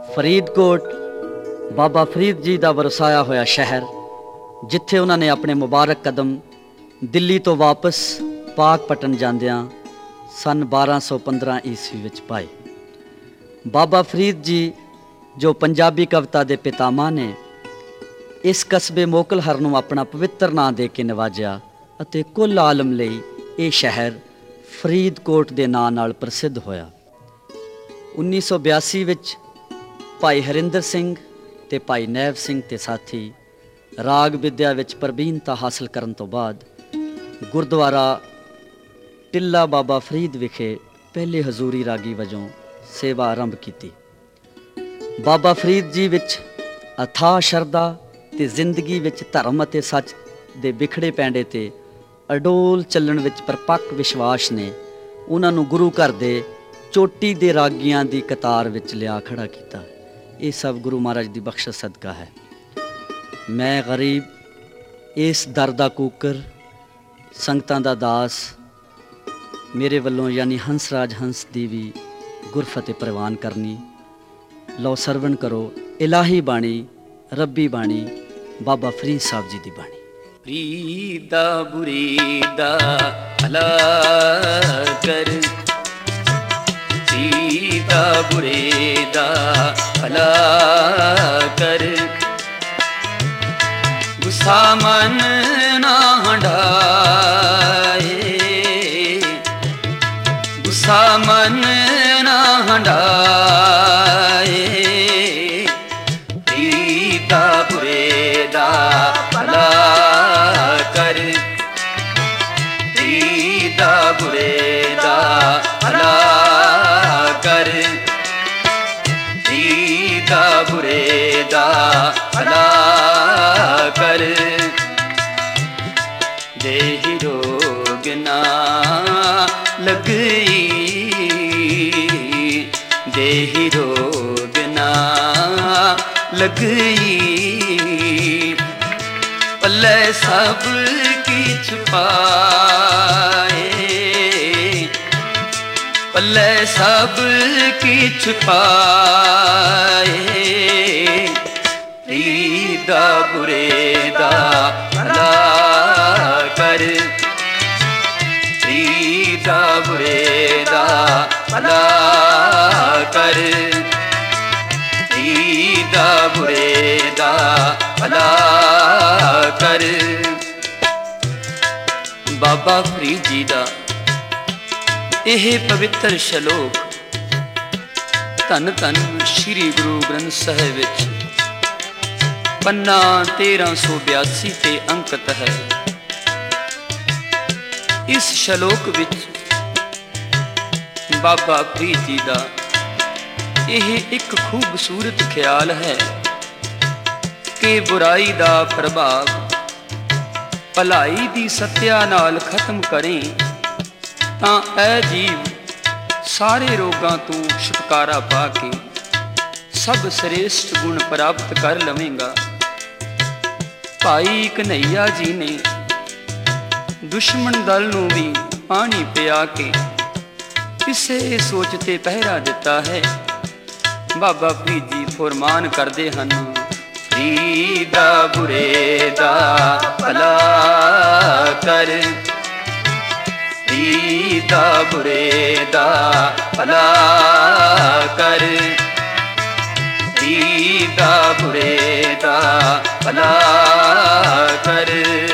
ਫਰੀਦਕੋਟ ਬਾਬਾ ਫਰੀਦ ਜੀ ਦਾ ਵਰਸਾਇਆ ਹੋਇਆ ਸ਼ਹਿਰ, ਜਿੱਥੇ ਉਹਨਾਂ ਨੇ ਆਪਣੇ ਮੁਬਾਰਕ ਕਦਮ ਦਿੱਲੀ ਤੋਂ ਵਾਪਸ ਪਾਕਪਟਨ ਜਾਂਦਿਆਂ ਸੰਨ 1215 ਈਸਵੀ ਵਿੱਚ ਪਾਏ। ਬਾਬਾ ਫਰੀਦ ਜੀ ਜੋ ਪੰਜਾਬੀ ਕਵਿਤਾ ਦੇ ਪਿਤਾਮਾ ਨੇ, ਇਸ ਕਸਬੇ ਮੋਕਲਹਰ ਨੂੰ ਆਪਣਾ ਪਵਿੱਤਰ ਨਾਂ ਦੇ ਕੇ ਨਵਾਜਿਆ ਅਤੇ ਕੁੱਲ ਆਲਮ ਲਈ ਇਹ ਸ਼ਹਿਰ ਫਰੀਦਕੋਟ ਦੇ ਨਾਂ ਨਾਲ ਪ੍ਰਸਿੱਧ ਹੋਇਆ। 1982 ਵਿੱਚ ਭਾਈ ਹਰਿੰਦਰ ਸਿੰਘ ਤੇ ਭਾਈ ਨੈਬ ਸਿੰਘ ਤੇ ਸਾਥੀ ਰਾਗ ਵਿਦਿਆ ਵਿੱਚ ਪ੍ਰਬੀਨਤਾ ਹਾਸਲ ਕਰਨ ਤੋਂ ਬਾਅਦ ਗੁਰਦੁਆਰਾ ਟਿੱਲਾ ਬਾਬਾ ਫਰੀਦ ਵਿਖੇ ਪਹਿਲੇ ਹਜ਼ੂਰੀ ਰਾਗੀ ਵਜੋਂ ਸੇਵਾ ਆਰੰਭ ਕੀਤੀ। ਬਾਬਾ ਫਰੀਦ ਜੀ ਵਿੱਚ ਅਥਾਹ ਸ਼ਰਧਾ ਤੇ ਜ਼ਿੰਦਗੀ ਵਿੱਚ ਧਰਮ ਅਤੇ ਸੱਚ ਦੇ ਵਿਖੜੇ ਪੈਂਡੇ ਤੇ ਅਡੋਲ ਚੱਲਣ ਵਿੱਚ ਪਰਪੱਕ ਵਿਸ਼ਵਾਸ ਨੇ ਉਹਨਾਂ ਨੂੰ ਗੁਰੂ ਘਰ ਦੇ ਚੋਟੀ ਦੇ ਰਾਗੀਆਂ ਦੀ ਕਤਾਰ ਵਿੱਚ ਲਿਆ ਖੜਾ ਕੀਤਾ। ਇਹ ਸਭ ਗੁਰੂ ਮਹਾਰਾਜ ਦੀ ਬਖਸ਼ਿਸ਼ ਸਦਕਾ ਹੈ। ਮੈਂ ਗਰੀਬ, ਇਸ ਦਰ ਦਾ ਕੂਕਰ, ਸੰਗਤਾਂ ਦਾ ਦਾਸ, ਮੇਰੇ ਵੱਲੋਂ ਯਾਨੀ ਹੰਸਰਾਜ ਹੰਸ ਦੀ ਵੀ ਗੁਰਫਤਿਹ ਪ੍ਰਵਾਨ ਕਰਨੀ। ਲਓ ਸਰਵਣ ਕਰੋ ਇਲਾਹੀ ਬਾਣੀ, ਰੱਬੀ ਬਾਣੀ, ਬਾਬਾ ਫਰੀਦ ਸਾਹਿਬ ਜੀ ਦੀ ਬਾਣੀ। ਫਰੀਦਾ ਬੁਰੀਦਾ ਭਲਾ ਕਰ, ਫਰੀਦਾ ਬੁਰੀਦਾ ਭਲਾ ਕਰ, ਗੁੱਸਾ ਮਨ ਨਾ ਹੰਢਾਏ, ਗੁੱਸਾ ਮਨ ਨਾ ਹੰਢਾਏ, ਫਰੀਦਾ ਬੁਰੀਦਾ ਭਲਾ ਕਰ, ਫਰੀਦਾ ਬੁਰੀਦਾ ਭਲਾ ਕਰ, ਫਰੀਦਾ ਬੁਰੀਦਾ ਭਲਾ ਕਰ, ਦੇਹੀ ਰੋਗ ਨਾ ਲਗਈ, ਦੇਹੀ ਰੋਗ ਨਾ ਲਗਈ, ਪੱਲੇ ਸਭ ਕੀ ਛੁਪਾਏ, ਪੱਲੇ ਸਭ ਕੀ ਛੁਪਾਏ, ਫਰੀਦਾ ਬੁਰੀਦਾ ਭਲਾ ਕਰ, ਫਰੀਦਾ ਬੁਰੀਦਾ ਭਲਾ ਕਰ, ਫਰੀਦਾ ਬੁਰੀਦਾ ਭਲਾ ਕਰ। ਬਾਬਾ ਫਰੀਦ ਜੀ ਦਾ ਇਹ ਪਵਿੱਤਰ ਸ਼ਲੋਕ ਧੰਨ ਧੰਨ ਸ਼੍ਰੀ ਗੁਰੂ ਗ੍ਰੰਥ ਸਾਹਿਬ ਵਿੱਚ ਪੰਨਾ 1382 ਤੇ ਅੰਕਿਤ ਹੈ। ਇਸ ਸ਼ਲੋਕ ਵਿੱਚ ਬਾਬਾ ਫਰੀਦ ਜੀ ਦਾ ਇਹ ਇੱਕ ਖੂਬਸੂਰਤ ਖਿਆਲ ਹੈ ਕਿ ਬੁਰਾਈ ਦਾ ਪ੍ਰਭਾਵ ਭਲਾਈ ਦੀ ਸੱਤਿਆ ਨਾਲ ਖਤਮ ਕਰੇ ਤਾਂ ਐ ਜੀਵ ਸਾਰੇ ਰੋਗਾਂ ਤੋਂ ਛੁਟਕਾਰਾ ਪਾ ਕੇ ਸਭ ਸ੍ਰੇਸ਼ਟ ਗੁਣ ਪ੍ਰਾਪਤ ਕਰ ਲਵੇਂਗਾ। ਭਾਈ ਕਨ੍ਹਈਆ ਜੀ ਨੇ ਦੁਸ਼ਮਣ ਦਲ ਨੂੰ ਵੀ ਪਾਣੀ ਪਿਆ ਕੇ ਇਸੇ ਸੋਚ ਤੇ ਪਹਿਰਾ ਦਿੱਤਾ ਹੈ। ਬਾਬਾ ਫਰੀਦ ਜੀ ਫਰਮਾਨ ਕਰਦੇ ਹਨ, ਫਰੀਦਾ ਬੁਰੀਦਾ ਭਲਾ ਕਰ, ਫਰੀਦਾ ਬੁਰੀਦਾ ਭਲਾ ਕਰ, ਫਰੀਦਾ ਬੁਰੀਦਾ ਭਲਾ ਕਰ।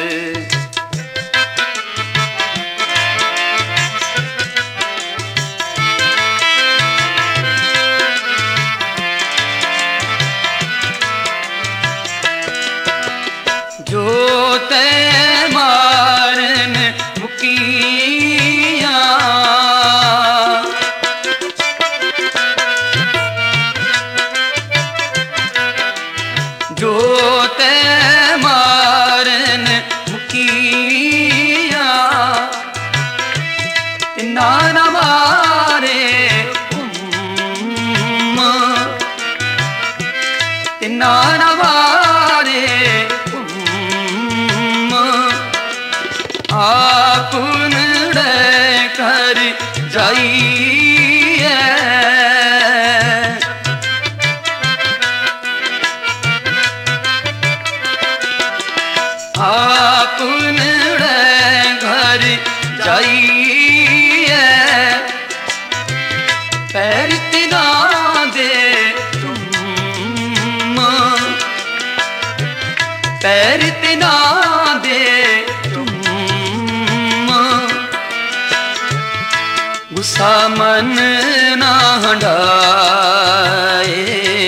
ਜੋ ਤੈ ਮਾਰਨ ਮੁਕੀਆਂ, ਜੋ ਤੈ ਮਾਰਨ ਮੁਕੀਆਂ, ਤਿਨਾ ਨਾ ਮਾਰੇ ਤਿਨਾ ਨਾ ਮਾਰੇ आपन कर जाइए पैर तिना दे तुम, गुस्सा मन ना हंडाए,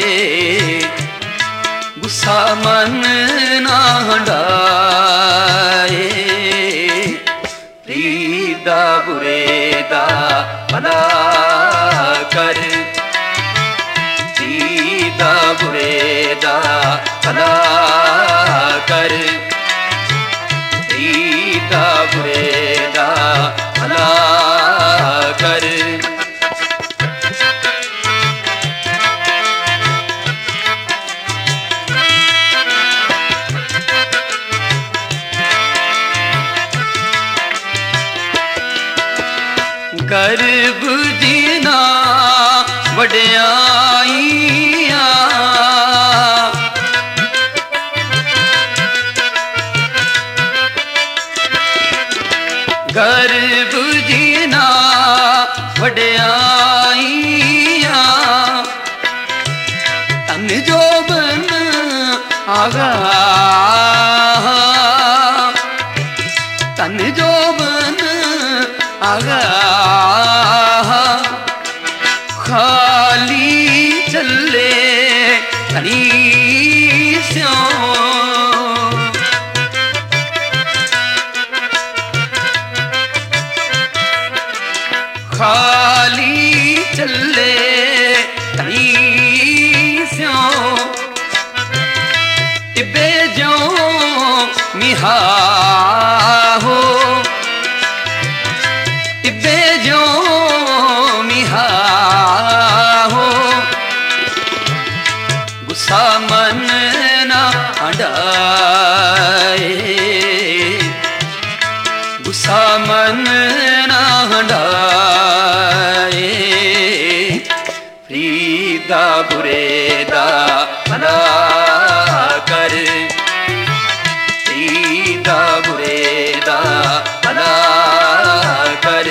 गुस्सा मन ना हंडाए। प्रीदा बुरे दा भला कर, प्रीदा बुरे दा भला कर, प्रीदा बुरे दा भला कर। गर्भ जीना वड्याइया, गर्भ जीना वड्याइया, तन जोबन आगा, तन जोबन आगा, खाली चले तनी स्यों, खाली चले तनी स्यों। तिबे जो मिहा हो, तिबे जो मिहा हो, गुस्सा मन ना हंडाए, गुस्सा मन ना हंडाए। प्रीदा बुरे दा भला कर, प्रीदा बुरे दा भला कर,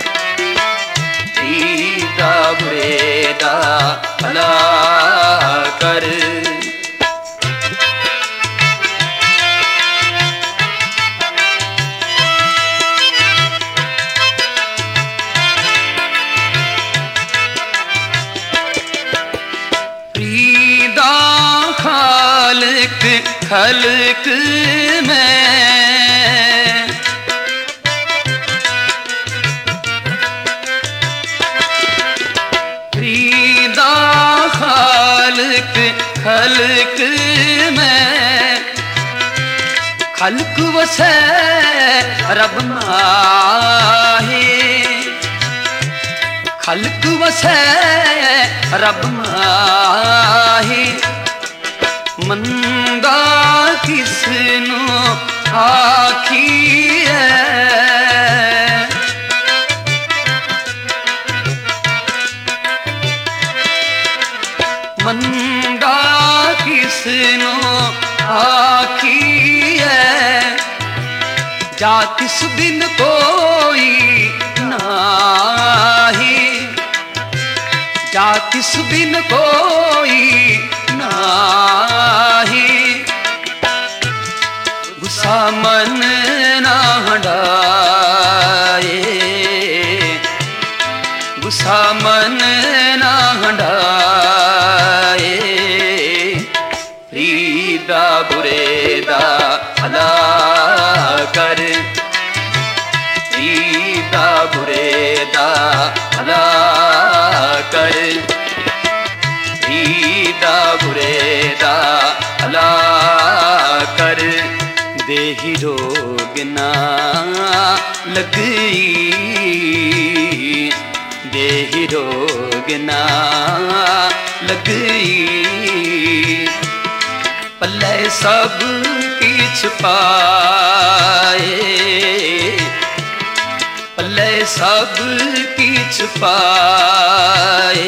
प्रीदा बुरे दा भला कर। प्रीदा खालिक खल्क में, प्रीदा खालिक खल्क में, खल्क वसे रब माहे, खल्क वसे रब माहे। मंदा किसनो आखिए, मंदा किसनो आखिए, जा तिस बिन कोई नाही, जा तिस बिन कोई नाही। गुस्सा मन ना हंडाए, गुस्सा मन ना हंडाए। प्रीदा बुरे दा भला कर, प्रीदा बुरे दा भला कर, प्रीदा बुरे दा भला कर। देहि रोग ना लगई, देहि रोग ना लगई, पल्ले सब किछ पाए, पल्ले सब किछ पाए।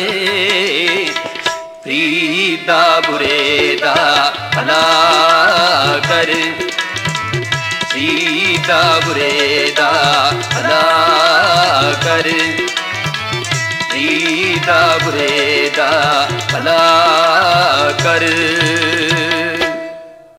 प्रीदा बुरे दा भला कर, प्रीदा बुरे दा भला कर, प्रीदा बुरे दा भला कर।